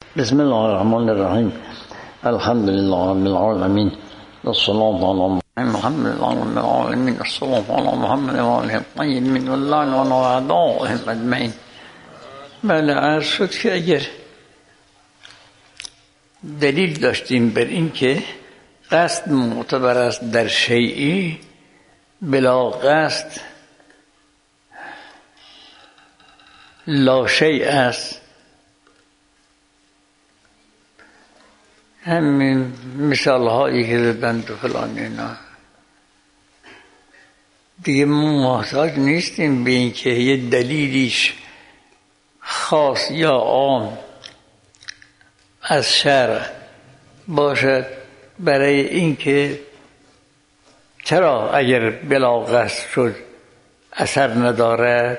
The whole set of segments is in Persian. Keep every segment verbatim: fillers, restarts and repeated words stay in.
بسم الله الرحمن الرحیم. الحمد لله رب العالمین والصلاة على محمد رب العالمین والصلاة على محمد و آله الطیبین واللعن و اعدائهم اجمعین. بله، عرض شد که اگر دلیل داشتیم بر این که قصد معتبر است در شیئی، بلا قصد لا شیء است. همین مثال هایی که زدن تو فلان اینا دیگه ما محتاج نیستیم به این که یه دلیلیش خاص یا عام از شرع باشد برای اینکه چرا اگر بلا قصد شد اثر ندارد.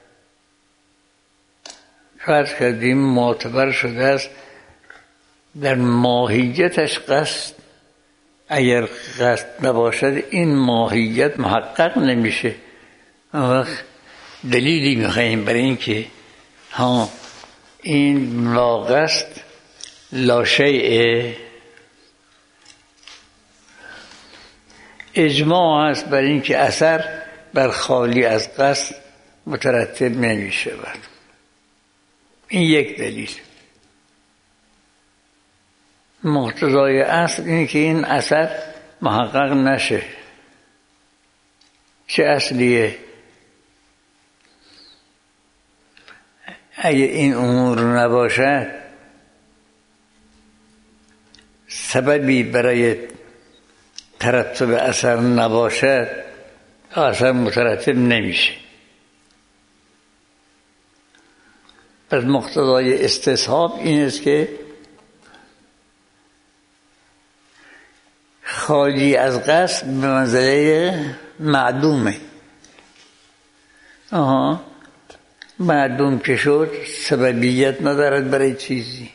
فرض کردیم معتبر شده است در ماهیتش قصد، اگر قصد نباشد این ماهیت محقق نمیشه. وقت دلیلی میخواییم برای این که ها این لا قصد لا شیء. اجماع است برای این که اثر بر خالی از قصد مترتب نمیشه. این یک دلیل. مقتضای اصل اینه که این اثر محقق نشه. چه اصلیه؟ اگه این امور نباشد، سببی برای ترتب اثر نباشد، اثر مترتب نمیشه. پس مقتضای استصحاب این است که خالی از قصد به منزله معدومه. آها، معدوم که شد سببیت ندارد برای چیزی.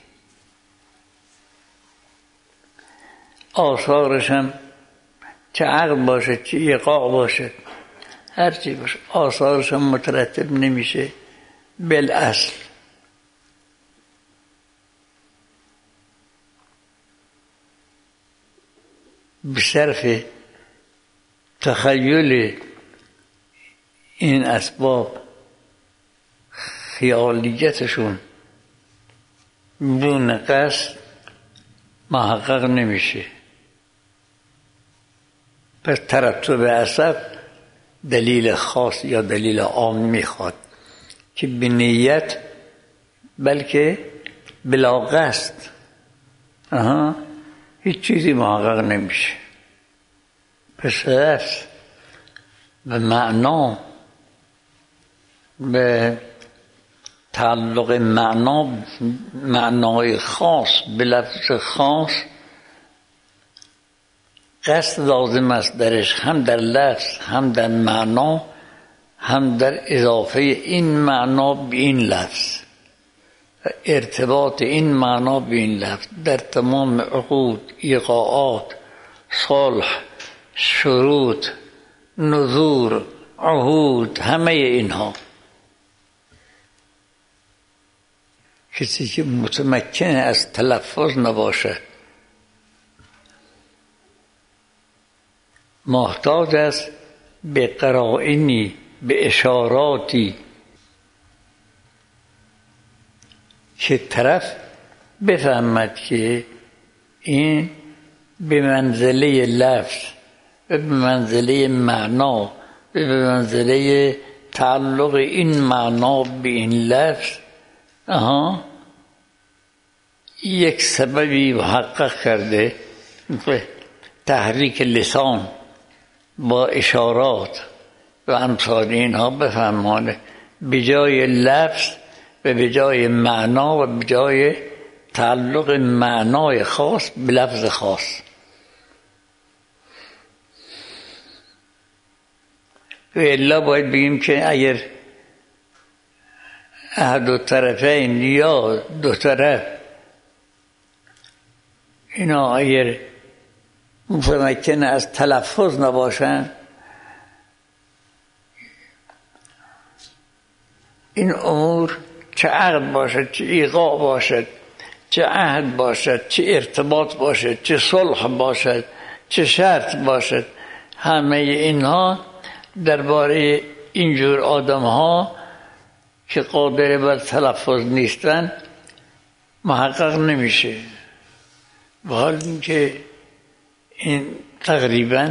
آثارش هم چه عقل باشد چه ایقاع باشد، هر چی باشه آثارش هم مترتب نمیشه بالاصل. بصرف تخیل این اسباب خیالیتشون بدون قصد محقق نمیشه. پس ترتب اثر دلیل خاص یا دلیل عام میخواد که به نیت بلکه بلا قصد آها هیچ چیزی محقق نمیشه. پس است به معنا، به تعلق معنا، معنای خاص به لفظ خاص قصد لازم است درش، هم در لفظ هم در معنا هم در اضافه این معنا به این لفظ، ارتباط این معنا به این لفظ در تمام عقود، ایقاعات، صلح، شروط، نذور، عهود، همه اینها. کسی که متمکن از تلفظ نباشد محتاج است به قرائنی، به اشاراتی که طرف بفهمد که این به منزله لفظ و به منزله معنا و به منزله تعلق این معنا به این لفظ آها یک سببی محقق کرده. تحریک لسان با اشارات و امثال اینها بفهمانه به جای لفظ و به جای معنا و به جای تعلق معنای خاص به لفظ خاص. و الا باید بگیم که اگر احد الطرفین یا دو طرف اینا اگر متمکن از تلفظ نباشن، این امور چه عقل باشد چه ایقاع باشد چه عهد باشد، چه ارتباط باشد، چه صلح باشد، چه شرط باشد، همه اینها درباره اینجور آدم ها که قادر بر تلفظ نیستن محقق نمیشه. و حال اینکه این تقریبا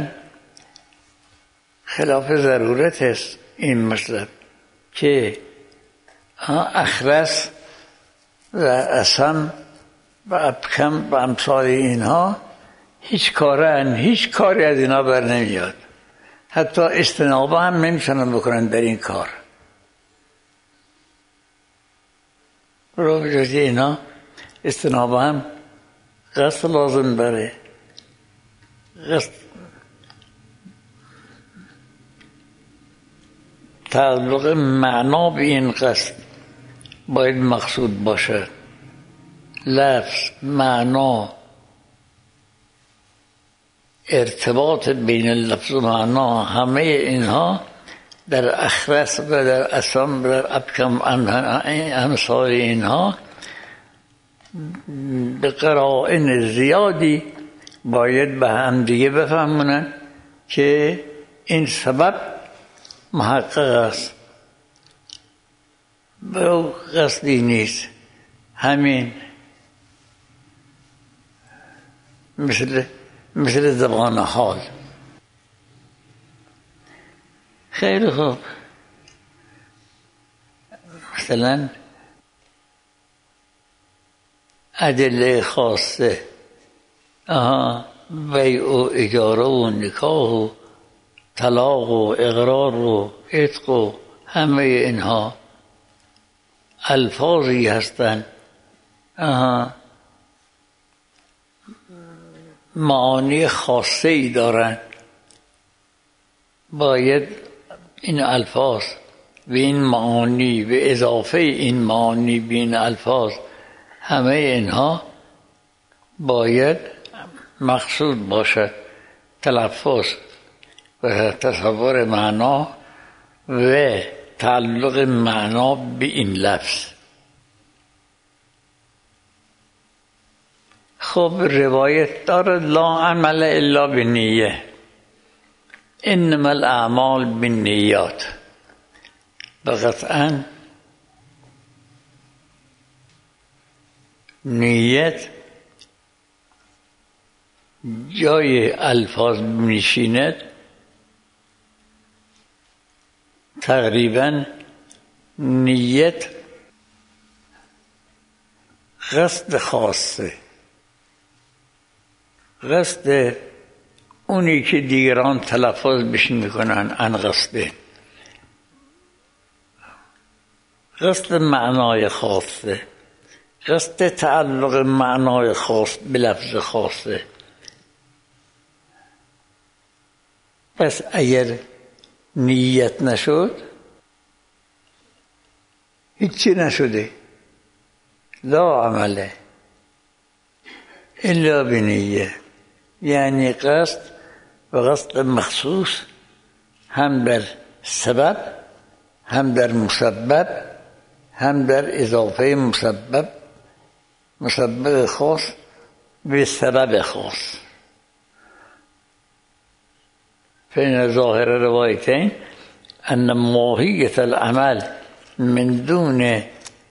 خلاف ضرورت است این مطلب که اخرس و اصم و ابکم و امثال اینها هیچ کارن هیچ کاری از اینا بر نمیاد، حتی استنابه هم نمیتونن بکنن در این کار. رو بجازی اینا استنابه هم قصد لازم داره. قصد تعلق معنا به این قصد باید مقصود باشد. لفظ، معنا، ارتباط بین لفظ و معنا، همه اینها در اخرس و در اصم و در ابکم امثال اینها به قرائن زیادی باید به هم دیگه بفهمونن که این سبب محقق است و قصدی نیست. همین مثل مثل زبان حال. خیلی خوب، مثلا ادله خاصه، آها بیع و اجاره و نکاح و طلاق و اقرار و عتق و همه اینها الفاظی هستند، آها معانی خاصه ای دارند. باید این الفاظ و این معانی و اضافه این معانی به این الفاظ، همه اینها باید مقصود باشد. تلفظ و تصور معنا و تعلق معنا به این لفظ. خب روایت دارد لا عمل الا بالنیه، انما الاعمال بالنیات. و قطعا نیت جای الفاظ میشیند تقریبا نیت قصد خاصه، قصد اونی که دیگران تلفظ بش میکنن ان قصده، قصد معنای خاصه، قصد تعلق معنای خاص به لفظ خاصه. پس اگر نیت نشد هیچی نشده. لا عمله الا بنیه، یعنی قصد و قصد مخصوص هم در سبب، هم در مسبب، هم در اضافه مسبب، مسبب خاص به سبب خاص. فإن ظاهر روایتین ان ماهیت العمل من دون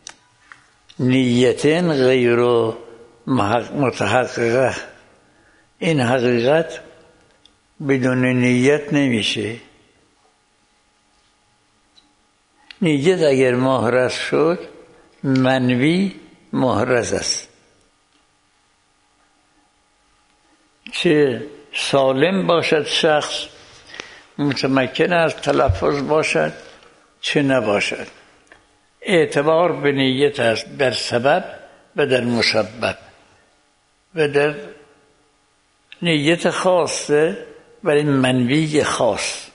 نیت غیر متحققه. این حقیقت بدون نیت نمیشه. نیت اگر محرز شد منوی محرز است، چه سالم باشد شخص، متمکن از تلفظ باشد، چه نباشد. اعتبار به نیت است در سبب و در مسبب و در نیت خاصه ولی منوی خاص.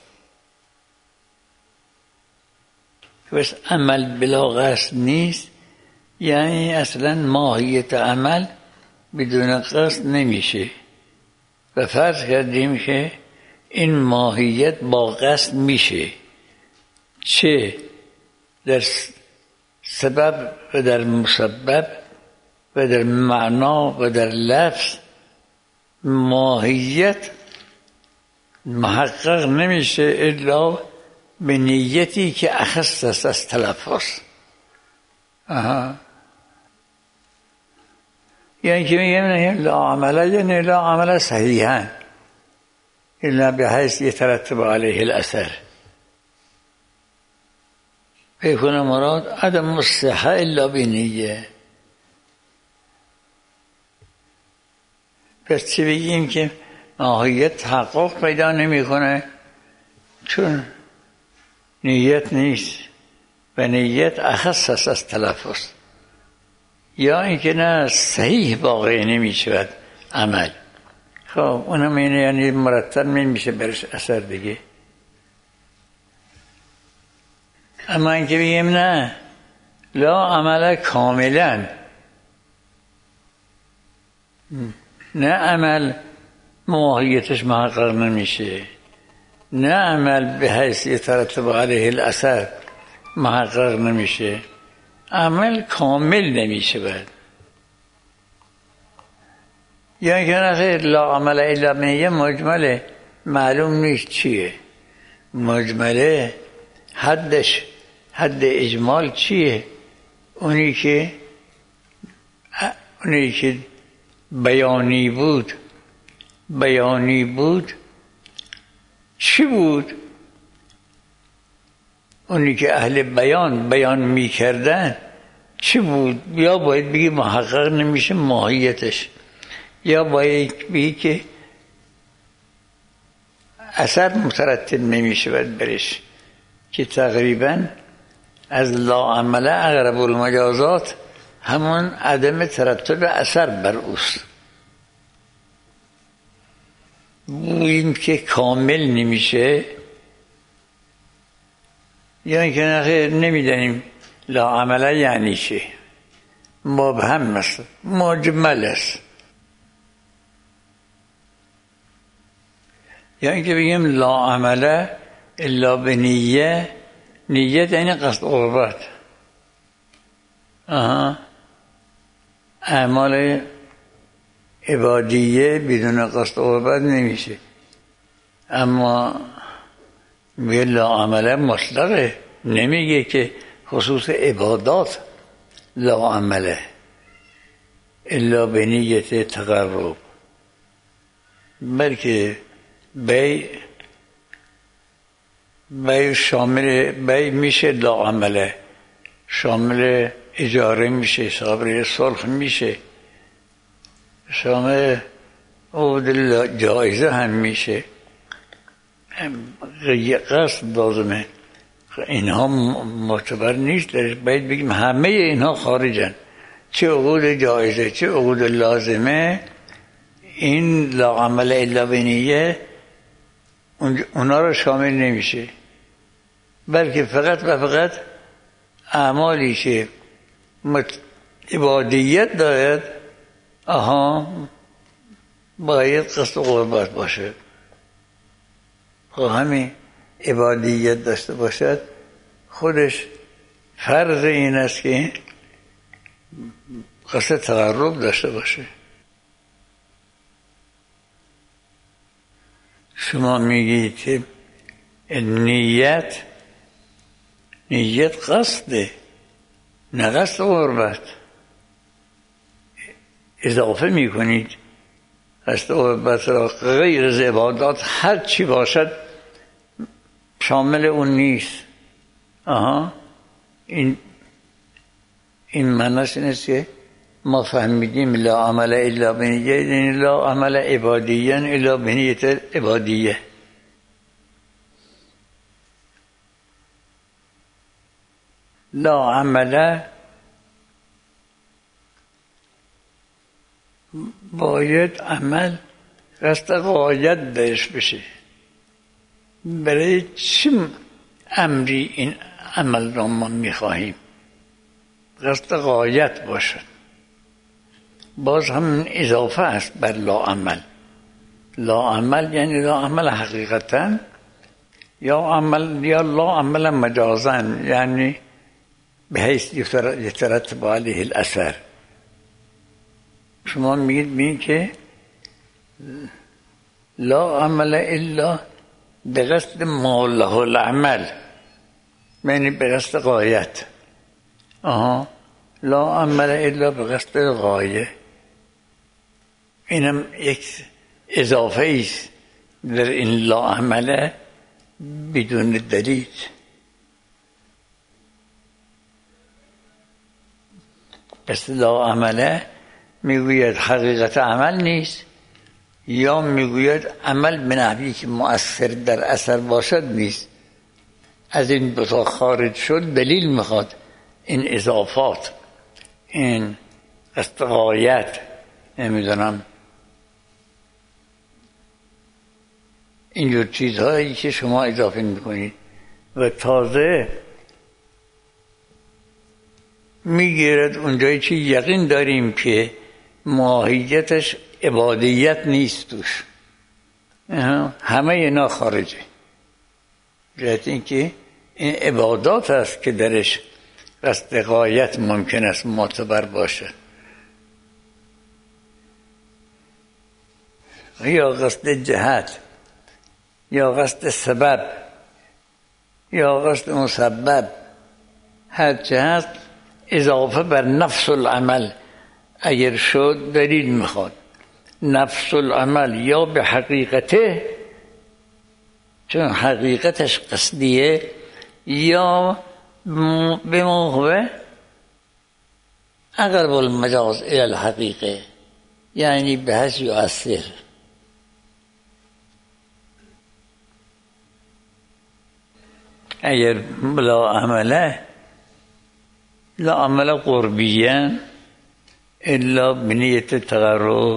بس عمل بلا قصد نیست، یعنی اصلا ماهیت عمل بدون قصد نمیشه. و فرض کردیم که این ماهیت با قصد میشه، چه در سبب و در مسبب و در معنا و در لفظ ماهیت محقق نمیشه الا به نیتی که اخص است از تلفظ. آها. یعنی که میگم لا عمل یعنی لا عمل صحیحا الا بحیث یترتب علیه الاثر. فیکون مراد عدم الصحة الا بنیه. پس چی بگیم که ماهیت تحقق پیدا نمیکنه؟ چون نیت نیست و نیت اخص است از تلفظ. یا اینکه نه صحیح واقع نمیشود عمل. خب اونم اینه یعنی مرتب نمیشه برش اثر دیگه. اما اینکه بگیم نه لا عمل کاملا، نه عمل ماهیتش محقق نمیشه، نه عمل به حیث یترتب علیه الاثر محقق نمیشه، عمل کامل نمیشه باید. یا که نه لا عمل الا بنیه مجمله، معلوم نیست چیه مجمله، حدش حد اجمال چیه؟ اونی که اونی که بیانی بود بیانی بود چی بود؟ اونی که اهل بیان بیان می کردن چی بود؟ یا باید بگی محقق نمیشه ماهیتش، یا باید بگی که اثر مترتب نمیشه باید برش، که تقریبا از لا عمله اقرب المجازات همون عدم ترتب اثر بر اوست. بگوییم که کامل نمیشه، یا اینکه نخیر نمیدانیم لا عمله یعنی چه، مبهم است، مجمل است. یا اینکه بگیم لا عمله الا بنیه، نیت یعنی قصد قربت. آها. اعمال عبادیه بدون قصد قربت نمیشه. اما میگه لا عمله مطلقه، نمیگه که خصوص عبادات لا عمله الا بنیت تقرب، بلکه بی بی شامل بی میشه لا عمله، شامل اجاره میشه، شامل صلح میشه، شامل عقد جایزه هم میشه. قصد لازمه، اینها معتبر نیست. باید بگیم همه اینها خارجن، چه عقود جایزه چه عقود لازمه، این لا عمل الا بنیه اونا رو شامل نمیشه، بلکه فقط و فقط اعمالی که عبادیت دارد آها باید قصد قربت باشه. خب همین عبادیت داشته باشد خودش فرض این است که قصد تقرب داشته باشه. شما میگید که نیت نیت قصده، نه قصد قربت. اضافه میکنید قصد قربت را، غیر از عبادات هر چی باشد شامل اون نیست. آها این این معنیش نیست که ما فهمیدیم لا عمل الا بنیه، یعنی لا عمل عبادیه الا بنیت عبادیه. لا عمل باید عمل قصد غایت درش بشه. برای چه امری این عمل را ما میخواهیم؟ قصد غایت باشد. باز هم اضافه است بر لا عمل. لا عمل یعنی لا عمل حقیقتا، یا عمل یا لا عمل مجازا، یعنی به حیث یترتب علیه الاثر. شما میگید بین که لا عمل الا به قصد ما له العمل، یعنی به قصد غایت. آها، لا عمل الا به قصد غایه، اینم یک اضافه است در این لا عمل بدون دلیل. پس لا عمل میگوید حقیقت عمل نیست، یا میگوید عمل به نحوی که مؤثر در اثر باشد نیست. از این دو خارج شد دلیل میخواد. این اضافات، این استغایت، نمیدونم اینجور چیزهایی که شما اضافه میکنید و تازه میگیرد اونجایی که یقین داریم که ماهیتش عبادیت نیست توش، همه اینا خارجه. جهت این که این عبادات است که درش قصد غایت ممکن است معتبر باشه، یا قصد جهت، یا قصد سبب، یا قصد مسبب. هر جهت اضافه بر نفس العمل اگر شد دلیل میخواد. نفس العمل یا به حقیقته، چون حقیقتش قصدیه، یا به موقع اقرب المجاز الى الحقیقه، یعنی به حیث یؤثر. اگر لا عمله لا عمل قربیا الا بنیت تقرب،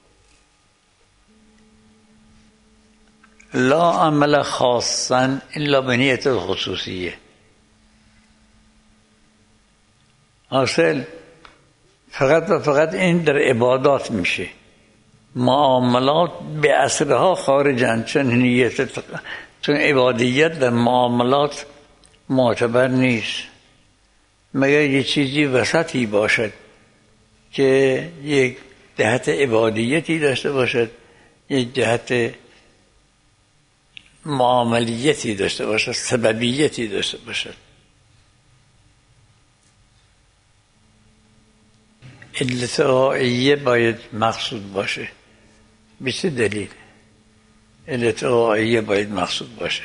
لا عمل خاصا الا بنیت خصوصیه. حاصل فقط و فقط این در عبادات میشه. معاملات به اصلها خارجن، چون نیت تق... چون عبادیت در معاملات معتبر نیست، مگر یه چیزی وسطی باشد که یک جهت عبادیتی داشته باشد، یک جهت معاملیتی داشته باشد، سببیتی داشته باشد. علت غایه باید مقصود باشه. به چه دلیل؟ علت غایه باید مقصود باشه.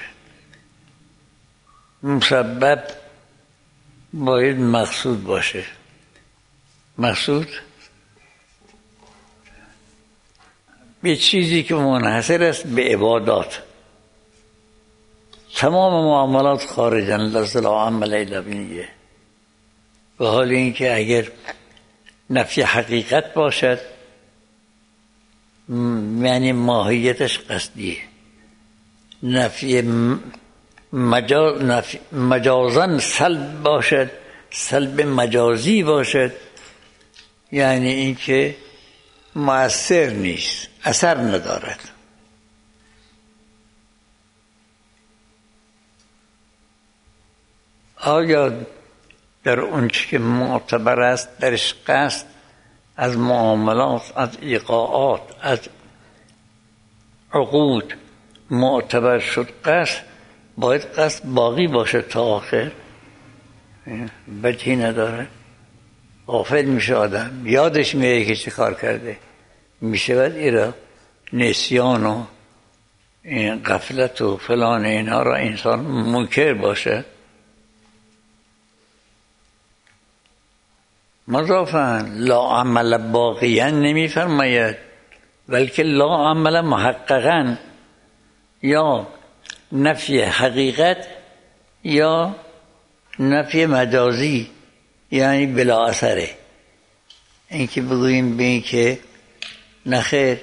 مسبب باید مقصود باشه. مقصود به چیزی که منحصر است به عبادات. تمام معاملات خارجن لازل عمل الابینیه. به حال اینکه اگر نفی حقیقت باشد یعنی ماهیتش قصدیه، نفی مجاز نفی مجازن سلب باشد، سلب مجازی باشد، یعنی اینکه مؤثر نیست، اثر ندارد. آیا در اون چی که معتبر است درش قصد از معاملات، از ایقاعات، از عقود معتبر شد، قصد باید قصد باقی باشه تا آخر؟ وجهی نداره. غافل میشه آدم، یادش میره که چی کار کرده، میشود ایرا نسیان و این غفلت و فلان اینها را انسان منکر باشه. مضافاً لا عمل باقیاً نمی فرماید، بلکه لا عمل محققاً، یا نفی حقیقت یا نفی مجازی، یعنی بلا اثره. این که بگوییم به این که نخیر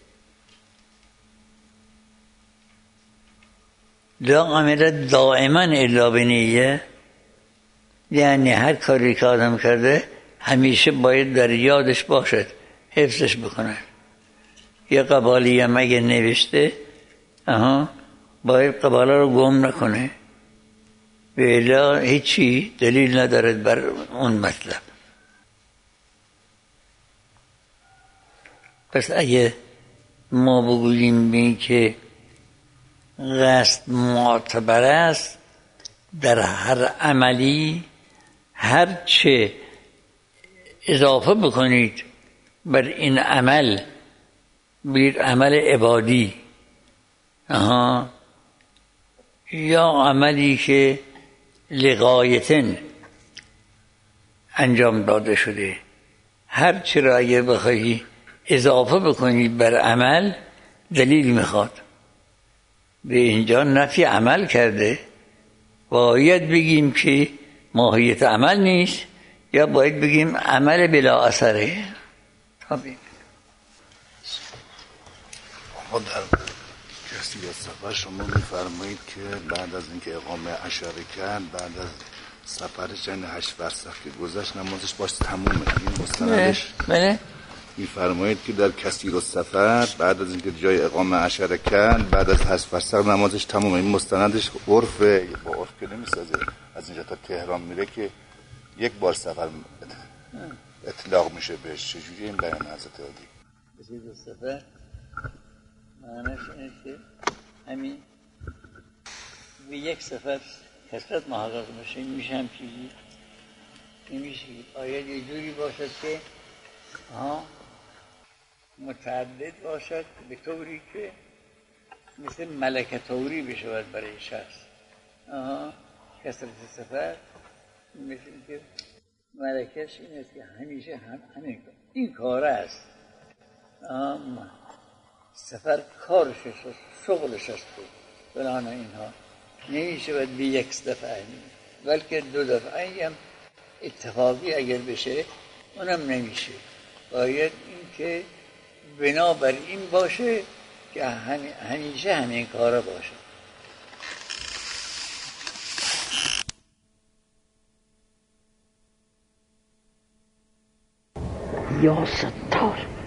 لا عمل دائما الا بنیه، یعنی هر کاری که آدم کرده همیشه باید در یادش باشد، حفظش بکنه. یه قبالی هم اگه نوشته آها باید قباله رو گم نکنه، بلا هیچی دلیل ندارد بر اون مطلب. پس اگه ما بگوییم به این که قصد معتبر است، در هر عملی هر چه اضافه بکنید بر این عمل، بیر عمل عبادی آها یا عملی که لغایتن انجام داده شده، هر چی را اگر بخواهی اضافه بکنید بر عمل دلیل میخواد. به اینجا نفی عمل کرده، باید بگیم که ماهیت عمل نیست یا باید بگیم عمل بلا اثره. طبیعی اما در کسی سفر شما میفرمایید که بعد از اینکه اقامه عشره کرد، بعد از سفرش یعنی هشت فرسخ که گذشت نمازش باش تمومه. این مستندش بله میفرمایید که در کثیر السفر بعد از اینکه جای اقامه عشره کرد بعد از هشت فرسخ نمازش تمومه. این مستندش عرف با عرف که نمیسازه، از اینجا تا تهران میره که یک بار سفر اطلاق میشه بهش. چجوری این بیان حضرت عالی؟ کثیر السفر معنیش اینه که همین به یک سفر کثرت محقق بشه. این میشه هم چیزی نمیشه. باید یه جوری باشد که آها متعدد باشد به طوری که مثل ملکه طوری بشود برای شخص. آها کثرت سفر مثل که ملکش این است که همیشه هم همین این کار است. آها سفر کارش است، شغلش است. فلان اینها نمیشه باید به یک دفعه، بلکه دو دفعه هم اتفاقی اگر بشه اونم نمیشه. باید این که بنابر این باشه که همیشه همین کارا باشه. یا ستار